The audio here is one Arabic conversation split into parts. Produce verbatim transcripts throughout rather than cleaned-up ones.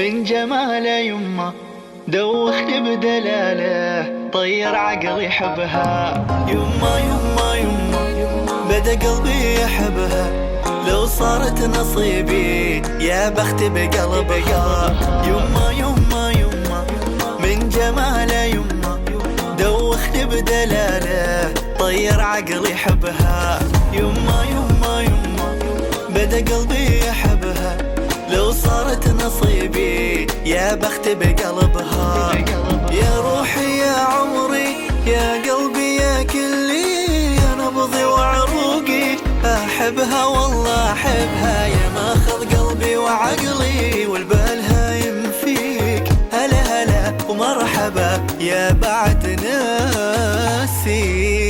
من جماله يمه دوخني بدلاله طير عقلي حبها. يمه يمه يمه بدا قلبي يحبها لو صارت نصيبي يا بخت بقلبها. يمه يمه يمه من جماله يمه دوخني بدلاله طير عقلي حبها. يمه يمه يمه بدا قلبي يحبها لو صارت نصيبي يا بخت بقلبها. يا روحي يا عمري يا قلبي يا كلي يا نبضي وعروقي احبها والله احبها. يا ماخذ قلبي وعقلي والبال هايم فيك. هلا هلا ومرحبا يا بعد ناسي.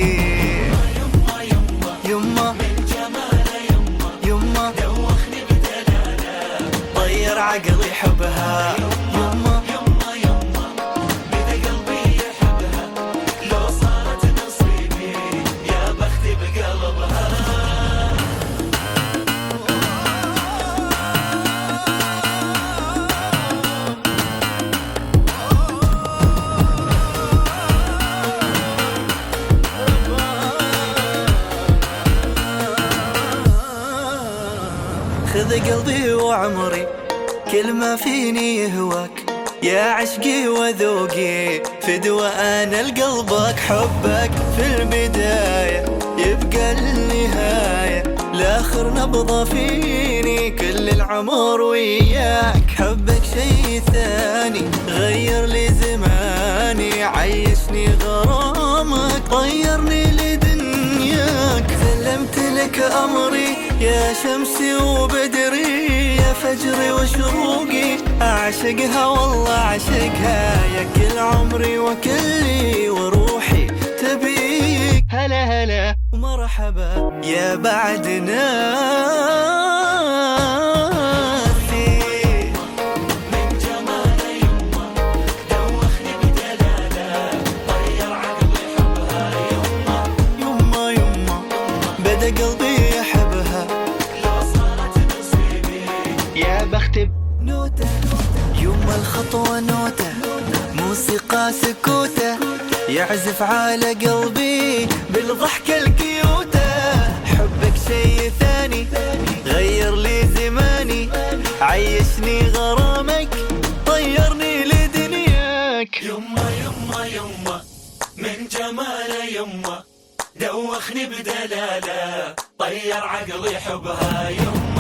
يما يما دوخني بدلاله طير عقلي حبها. يما يما يما بدا قلبي يحبها لو صارت نصيبي يا بختي بقلبها. خذ قلبي وعمري كل ما فيني يهواك يا عشقي وذوقي فدوى انا لقلبك. حبك في البداية يبقى النهاية لاخر نبضة فيني كل العمر وياك. حبك شي ثاني غير لي زماني عيشني غرامك طيرني لدنياك. سلمت لك امري يا شمسي وبدري يا فجري وشروقي اعشقها والله اعشقها. يا كل عمري وكلي وروحي تبيك. هلا هلا ومرحبا يا بعد ناسي. من جماله يمه دوخني بدلاله طير عقلي حبها. يمه يمه يمه بدا قلبي يحبها لو صارت نصيبي يا بخت نوته. يما الخطوة نوته موسيقى سكوته يعزف على قلبي بالضحكة الكيوتة. حبك شي ثاني غير لي زماني عيشني غرامك طيرني لدنياك. يما يما يما من جماله يما دوخني بدلاله طير عقلي حبها. يما